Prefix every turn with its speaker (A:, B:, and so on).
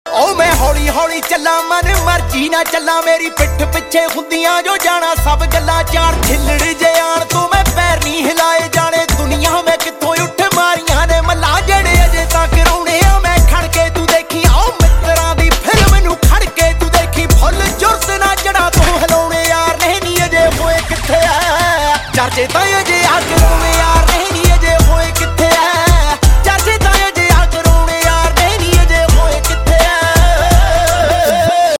A: ओ मैं हौली हौली चला मन मर्जी ना चला मेरी पिठ पिछे हुंदियां जो जाना सब गल्लां चार छिल्लड़ जे आण तो मैं पैर